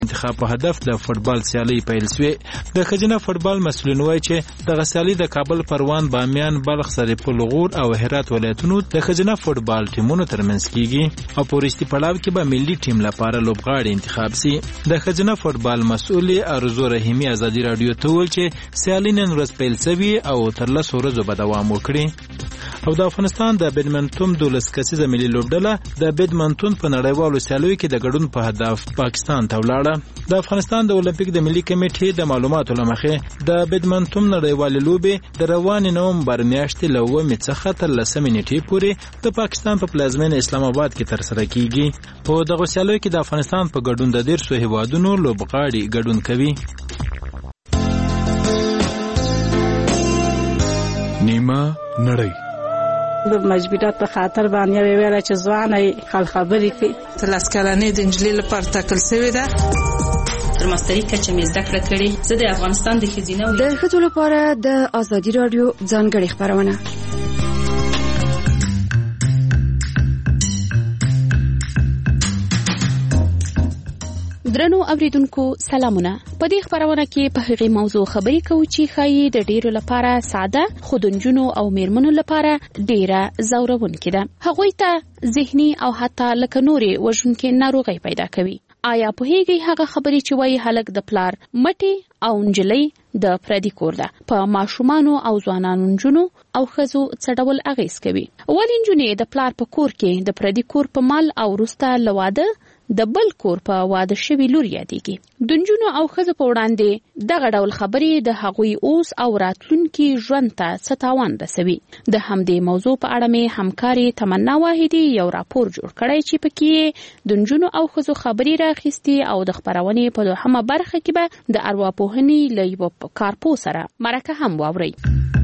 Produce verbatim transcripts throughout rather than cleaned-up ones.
انتخاب په هدف د فوټبال سیالي پیل شوې. د ښځینه فوټبال مسؤلین وایي چې دغه سیالي د کابل، پروان، بامیان، بلخ، سرپل، غور او هرات ولایتونو د ښځینه فوټبال ټیمونو ترمنځ کیږي او په وروستي پړاو کې به ملي ټیم لپاره لوبغاړي انتخاب شي. د ښځینه فوټبال مسؤل ارزو رحیمي ازادي رادیو ته وویل چې سیالي نن ورځ پیل شوې او تر لسو ورځو به دوام وکړي. او د افغانستان د بیډمنټون دولس کسیزه ملي لوبډله د بیډمنټون په نړیوالو سیالیو کې د ګډون په هدف پاکستان ته ولاړه. د افغانستان د اولمپیک د ملي کمیټې د معلوماتو له مخې د بیډمنټون نړیوالې لوبې د روانې نومبر میاشتې له اوومې څخه تر لسمې نیټې پورې د پاکستان په پلازمینه اسلام آباد کې ترسره کیږي. په دغه سیالیو کې د افغانستان په ګډون د دیرشو هیوادونو لوبغاړي ګډون کوي. نیمه نړۍ د مجبورات په خاطر باندې ویل چې ځواني خل خبرې کوي. تلاس کلنې د انجلۍ لپاره ټاکل شوې ده. تر ماستري کچه مې زده کړه کړې. زه د افغانستان د ښځینه د ښځو لپاره د ازادي رادیو ځانګړې خپرونه. درنو اوریدونکو سلامونه. په دې خبرونه کې په هغې موضوع خبرې کوو چې ښایي د ډیرو لپاره ساده، خو د نجونو او میرمنو لپاره ډیره ځورونکې ده. هغوی ته ذهني او حتی لکه نورې وژونکې ناروغۍ پیدا کوي. آیا پوهیږئ هغه خبرې چې وایي هلک د پلار مټې او نجلۍ د پردي کور ده په ماشومانو او ځوانانو، نجونو او ښځو څه ډول اغېز کوي؟ ولې نجونې د پلار په کور کې د پردي کور په مال او وروسته له واده د بل کور په واده شوي لور یادېږي؟ د نجونو او ښځو په وړاندې دغه ډول خبرې د هغوی اوس او راتلونکي ژوند ته څه تاوان رسوي؟ د همدې موضوع په اړه مې همکارې تمنا واحدي یو راپور جوړ کړی چې پکې د نجونو او ښځو خبرې راخیستې او د خپرونې په دوهمه برخه کې به د ارواپوهنې له یوه کارپوه سره مرکه هم واورئ.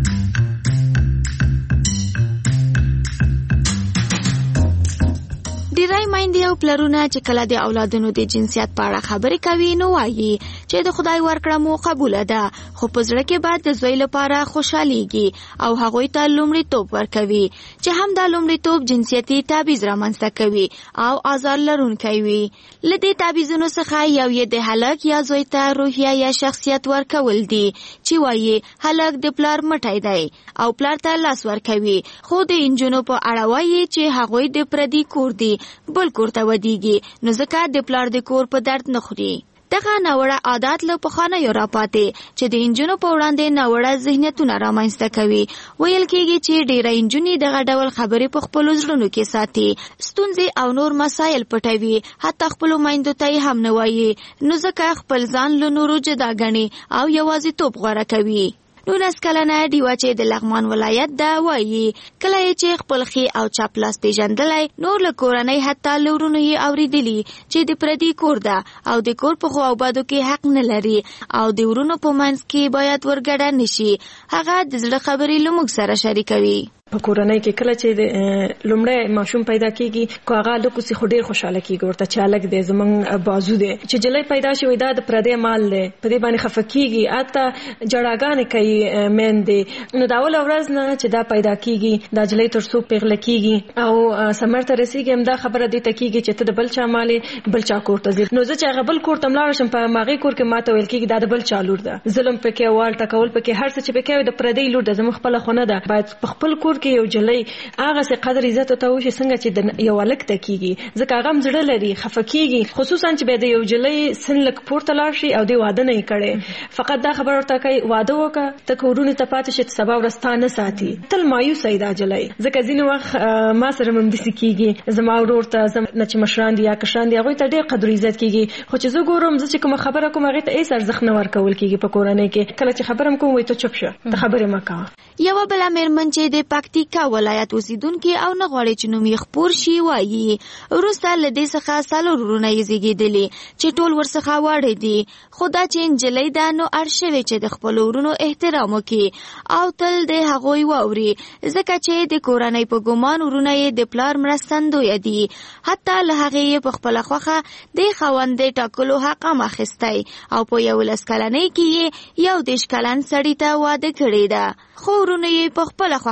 ډیری میندې او پلرونه چې کله د اولادونو د جنسیت په اړه خبرې کوي نو وایي چې د خدای ورکړه مو قبوله ده، خو په زړه کې بعد د زوی لپاره خوشحالیږي او هغوی ته لومړیتوب ورکوي چې هم دا لومړیتوب جنسیتي تبعیض رامنځته کوي او آزار لرونکی وي. له دې تبعیضونو څخه یو یې د هلک یا زوی ته روحیه یا شخصیت ورکول دي چې وایي هلک د پلار مټی دی او پلار ته لاس ورکوي، خو د انجونو په اړه وایي چې هغوی د پردي کور دي، بل کور ته ودیږي، نو ځکه د پلار د کور په درد نه خوري. دغه ناوړه عادت له پخوانیو راپاتې چې د انجونو په وړاندې ناوړه ذهنیتونه رامنځته کوي. ویل کېږي چې ډېره انجونې دغه ډول خبرې په خپلو زړونو کې ساتي، ستونزې او نور مسایل پټوي، حتی خپلو میندو ته یې هم نه وایي، نو ځکه خپل ځان له نورو جدا ګڼي او یوازیتوب غوره کوي. نولس کلنه ډیوه چې د لغمان ولایت ده وایي کله چې خپل ښي او چپ لاس پیژندلی، نور له کورنۍ حتی له ورونو یې اورېدلي چې د پردي کور ده او د کور په ښو او بدو کې حق نه لري او د ورونو په منځ کې باید ورګډه نشي. هغه د زړه خبرې له موږ سره شریکوي. په کورنۍ کې کله چې د لومړی ماشوم پیدا کیږي کو هغه لکه سي خو ډیر خوشاله کیږي ورته چې الګ دې زمنګ بازو دې چې جلای پیدا شوی دا د پردې مال دې په دې باندې خفکیږي، اته جړاګانې کوي مېندې. نو دا ول ورځ نه چې دا پیدا کیږي دا جلای تر څو پیغله کیږي او سمر ته رسیږي هم دا خبره دې تکیږي چې ته د بل چا مالې بل چا کور ته ځې. نو زه چې غبل کور تم لاړ شم په ماغي کور کې ماته ویل کیږي دا د بل چا لور ده، ظلم پکې وال ټکول پکې هر څه چې پکې د پردې لور ده، زموږ خپل خونه ده. باید په خپل کور کې یو جلای هغه څه قدر عزت ته وشي څنګه چې د یو الک ته کیږي، ځکه هغه مزړه لري خفکیږي، خصوصا چې به د یو جلای سن لک پورته لاړ شي او د واده نه کړي. فقط دا خبر ورته کوي واده وکړه ته کورونه ته پاتې شي سبا ورستانه ساتي، تل مایوس ایدا جلای. ځکه ځینې وخت ما سره مم دسی کیږي، زما ورور ته زم نه چې مشران دي یا کشان دي هغه ته ډېر قدر عزت کیږي، خو چې زه ګورم چې کوم خبره کوم هغه ته هیڅ ارزښت نه ورکول کیږي په کورنۍ کې. کله چې خبرم کوم وای ته چوپ شه، ته خبرې مکه. یو بل میرمن چې د پکتیکا ولایت اوسیدونکو او نه غواړي چې نوم یې خپور شي وایي وروسته له دې څخه څلور ورونه یې زیږېدلي چې ټول ورڅخه واړه دي، خو دا چې نجلۍ ده نو اړ شوې چې د خپلو ورونو احترام وکړي او تل د هغوی واوري، ځکه چې د کورنۍ په ګمان ورونه یې د پلار مرستندویه دي. حتی له هغې یې په خپله خوښه د خاوندې ټاکلو حق هم اخیستی او په یولس کلنۍ کې یې یو دېرش کلن سړي ته واده کړې ده، خو ورونه یې په خپله خوښه ودونه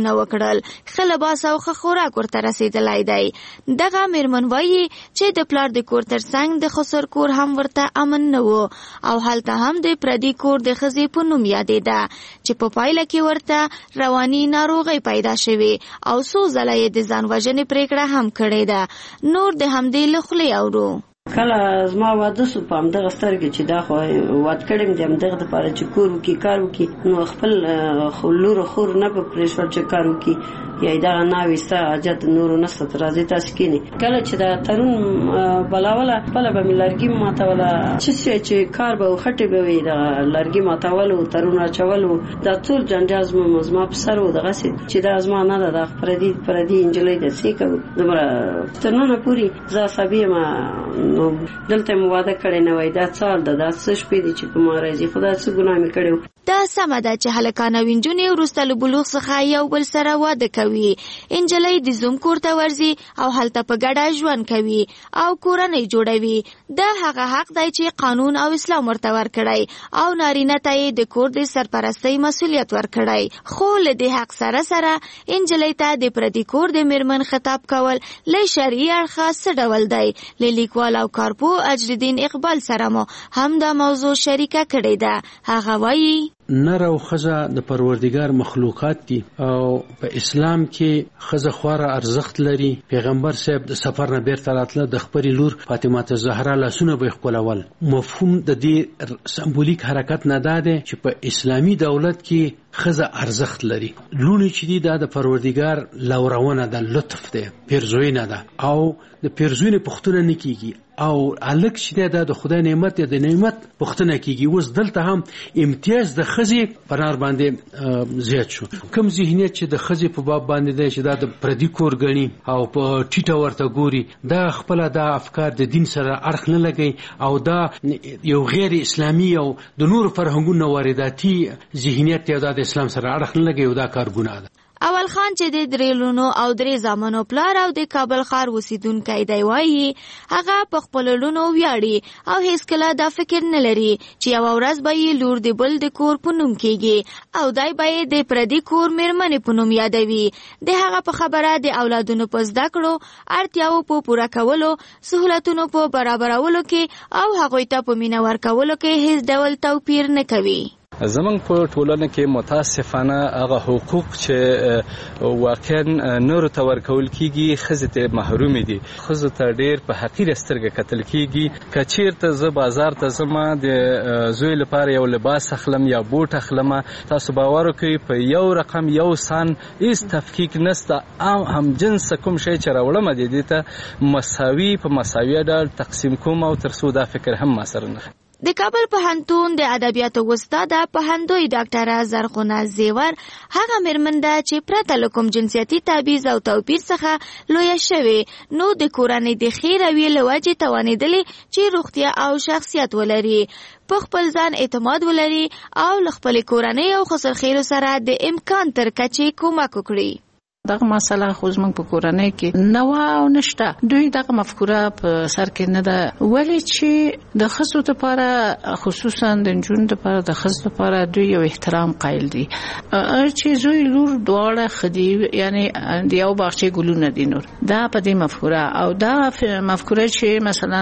کارونه وکړل، ښه لباس او ښه خوراک ورته رسېدلی دی. دغه مېرمن وایي چې د پلار د کور تر څنګ د خسر کور هم ورته امن نه و او هلته هم د پردي کور د ښځې په نوم یادېده چې په پایله کې ورته رواني ناروغۍ پیدا شوې او څو ځله یې د ځان وژنې پرېکړه هم کړې ده. نور د همدې له خولې اورو. کله زما واده سو په همدغه سترګې چې دا خو واده کړم د همدغه دپاره چې کور وکړي کار وکړي، نو خپل لور خور نه به پرېښول چې کار وکړي یا دغه ناوې ستا حاجت نورو نسته ته راځئ تاسې کښېنئ. کله چې دا ترون بلاوله خپله به مې لرګي ماتوله، څه شی چې کار به و خټې به وي دغه لرګي ماتول و، ترون اچول و، دا ټول جنجال زما په سر و. دغسې چې دا زما نه ده، دا پردي پردي نجلۍ ده، څه کوو دومره تر ننه پورې زه عصبي یم. نو دلته مو واده کړی نه وای، دا څه حال ده، دا څه شپې دي چې په ما راځي، خو دا څه ګناه مې کړی و. دا سمه ده چې هلکان او نجونې وروسته له بلوغ څخه یو بل سره واده کوي. نجلۍ د زوم کور ته ورځي او هلته په ګډه ژوند کوي او کورنۍ جوړوي. دا هغه حق دی چې قانون او اسلام ورته ورکړی او نارینه ته یې د کور د سرپرستۍ مسؤلیت ورکړی. خو له دې حق سره سره نجلۍ ته د پردي کور د مېرمن خطاب کول له شرعي اړخه څه ډول دی؟ له لیکوال او کارپو اجرالدین اقبال سره مو هم دا موضوع شریکه کړې ده. هغه وایي نر او ښځه د پروردګار مخلوقات دي او په اسلام کې ښځه خورا ارزښت لري. پیغمبر صاحب د سفر نه بیرته راتله د خپلې لور فاطمه زهرا لاسونه به یې ښکلول. مفهوم د دې سمبولیک حرکت نه دا دی چې په اسلامي دولت کې ښځه ارزښت لري. لوڼې چې دي دا د پروردګار لورونه ده، لطف دی، پیرزوینه ده او د پیرزوینې پوښتنه نه کیږي او هلک چې دی دا د خدای نعمت دی، د نعمت پوښتنه کیږي. اوس دلته هم امتیاز د ښځې په نار باندې زیات شو. کوم ذهنیت چې د ښځې په باب باندې دی چې دا د پردي کور ګڼي او په ټیټه ورته ګوري، دا خپله دا افکار د دین سره اړخ نه لګوي او دا یو غیر اسلامي او د نورو فرهنګونو وارداتي ذهنیت دی، دا د اسلام سره اړخ نه لګوي او دا کار ګناه ده. اول خان چې د درې لونو او درې زامنو پلار او د کابل ښار اوسیدونکی دی وایي هغه په خپلو لونو ویاړي او هیڅکله دا فکر نه لري چې یوه ورځ به یې لور د بل د کور په نوم کیږي او دی به یې د پردي کور مېرمنې په نوم یادوي. د هغه په خبره د اولادونو په زده کړو، اړتیاو په پوره کولو، سهولتونو په برابرولو کې او هغوی ته په مینه ورکولو کې هیڅ ډول توپیر نه کوي. زمونږ په ټولنه کې متاسفانه هغه حقوق چې واقعا نورو ته ورکول کیږي ښځې ته محرومې دي. ښځو ته ډېر په حقیره سترګه کتل کیږي. که چیرته زه بازار ته ځم د زوی لپاره یو لباس اخلم یا بوټ اخلم، تاسو باور وکړئ په یو رقم یو سان هیڅ تفکیک نسته. هم جنس کوم شی چې راوړم د دې ته مساوي په مساوي ډول تقسیم کوم او تر څو دا فکر هم ما سره نه. د کابل پوهنتون د ادبیاتو استاده پوهندوی ډاکټره زرغونه زیور هغه مېرمن ده چې پرته له کوم جنسیتي تبعیض او توپیر څخه لویه شوې، نو د کورنۍ د ښې رویې له وجې توانېدلې چې روغتیا او شخصیت ولري، په خپل ځان اعتماد ولري او له خپلې کورنۍ او خسرخیلو سره د امکان تر کچې کومک وکړي. دغه مسله خو زموږ په کورنۍ کې نه وه او نشته. دوی دغه مفکوره په سر کې نه ده، ولې چې د ښځو دپاره خصوصا د نجونو دپاره د ښځو دپاره دوی یو احترام قایل دي چې زوی لور دواړه ښه دي، یعنې د یو باغچې ګلونه دي. نور دا په دې مفکوره او دا مفکوره چې مثلا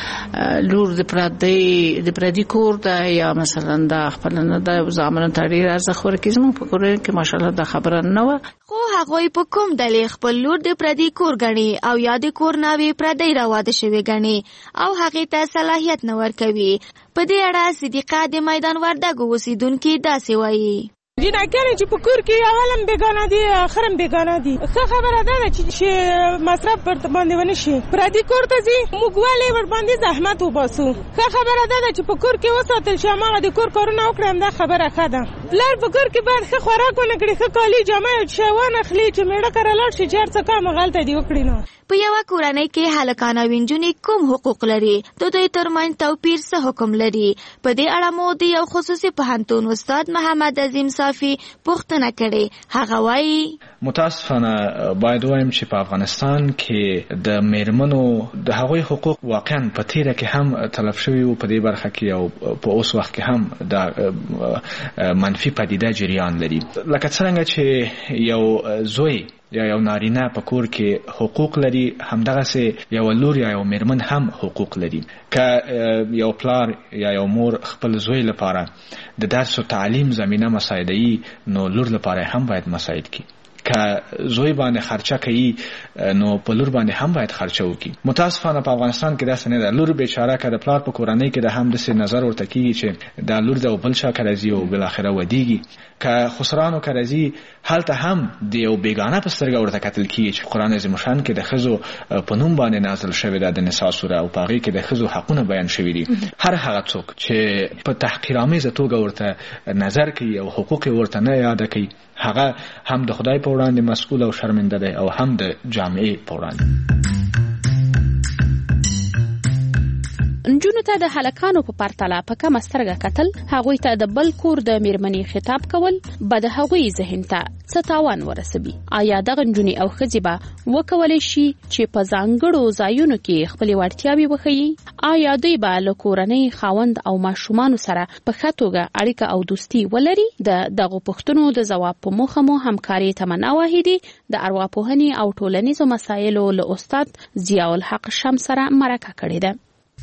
لور د پردي د پردي کور ده یا مثلا دا خپل نه ده زامنو ته ډېر ارزښت ورکوي، زموږ په کورنۍ کې ماشاءالله دا خبره نه وه. خو هغوی په کوم دلیل خپل لور د پردي کور ګڼي او یا د کور ناوې پردی راواده شوې ګڼي او هغې ته صلاحیت نه ورکوي. په دې اړه صدیقه د میدان وردګو اوسیدونکي داسې وایي: جنایتګانې چې په کور کې اولم بیګانه دي اخرم بیګانه دي. ښه خبره ده چې مصرف پر باندې ونه شي، پردي کور ته ځي موږ ولې ور باندې زحمت وباسو. ښه خبره ده چې په کور کې وساتل شي، هماغه د کور کارونه وکړي، همدا خبره ښه ده. پلار په کور کې باید ښه خوراک ونه کړي، ښه کالي جامې او شی وانخلي چې میړه کره لاړ شي چې هر څه کار هغلته دې وکړي. نو په یوه کورنۍ کې هلکان او نجونې کوم حقوق لري، د دوی ترمنځ توپیر څه حکم لري؟ په دې اړه مو د یو خصوصي پوهنتون استاد محمد عظیم صاحب انصافي پوښتنه کړې. هغه وایي متاسفانه باید وایم چې په افغانستان کې د میرمنو د هغوی حقوق واقعا په تیره کې هم تلف شوي وو په دې برخه کې او په اوس وخت کې هم د منفي پدیده جریان لري. لکه څنګه چې یو زوی یا یو نارینه په کور کې حقوق لري همدغه سي یو لور یا یو میرمن هم حقوق لري. که یو پلار یا یو مور خپل زوی لپاره د درس او تعلیم زمينه مساعده‌ای نو لور لپاره هم باید مساعد کی. که زوی باندې خرچه کوي نو په لور باندې هم باید خرچه وکړي. متاسفانه په افغانستان کې داسې نه ده. لور بیچاره که د پلار په کورنۍ کې د هم د نظر ورته کیږي چې دا لور د بل شا کرځي او بل اخره ودیږي. که خسرانو کرځي هلته هم د یو بیگانه په سترګه ورته کتل کیږي چې قران عظیم شان کې د خزو په نوم باندې نازل شوی د نساء سوره او پاغي کې د خزو حقونه بیان شوی دي. هر هغه څوک چې په تحقیرآمیزه توګه ورته نظر کوي او حقوق ورته نه یاد کوي هغه هم د خدای په وړاندې مسؤل او شرمنده دی او هم د جامعې په وړاندې. نجونو ته د هلکانو په پرتله په کم سترګه کتل، هغوی ته د بل کور د میرمنې خطاب کول به د هغوی ذهن ته څه تاوان ورسوي. آیا دغه نجونې او ښځې به وکولی شي چې په ځانګړو ځایونو کې خپلې وړتیاوې وښیي؟ آیا دوی به له کورنۍ خاوند او ماشومانو سره په ښه توګه اړیکه او دوستي ولري؟ د دغو پوښتنو د ځواب په موخه مو همکاري تمنا واحدي د ارواپوهنې او ټولنیزو مسایلو له استاد ضیاء الحق شمس سره مرکه کړې ده.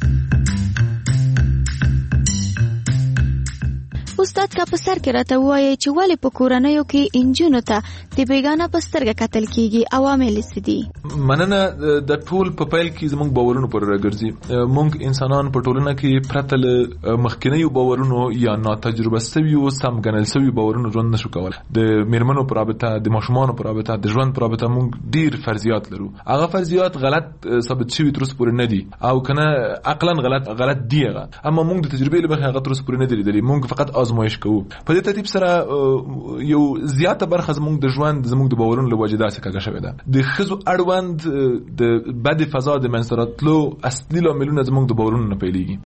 استاد کا په سر کې راته وایي چې ولې په کورنیو کې انجونو ته د بیگانه په سترګه کتل کیږي، عوامل څه دي؟ مننه. د ټول په پیل کې زموږ باورونو پر راګرځي. موږ انسانان په ټولنه کې پرته له مخکینیو باورونو یا ناتجربه شویو سم ګڼل شویو باورونو ژوند نشو کولای. د میرمنو پر رابطه، د ماشومانو پر رابطه، د ژوند پر رابطه موږ ډیر فرضیات لرو. هغه فرضیات غلط ثابت شوي تر اوسه پورې نه دي او کنه عقلاً غلط غلط دی هغه، اما موږ د تجربې له مخې هغه تر اوسه پورې نه دي لیدلي. موږ فقط آزمایش کوو. په دې ترتیب سره یو زیاته برخه زموږ د ژوند زموږ د باورونو له وجې داسې کږه شوې ده. د ښځو اړوند د بد فضا د منځته راتلو اصلي لاملونه زموږ د باورونو نه پیلېږي.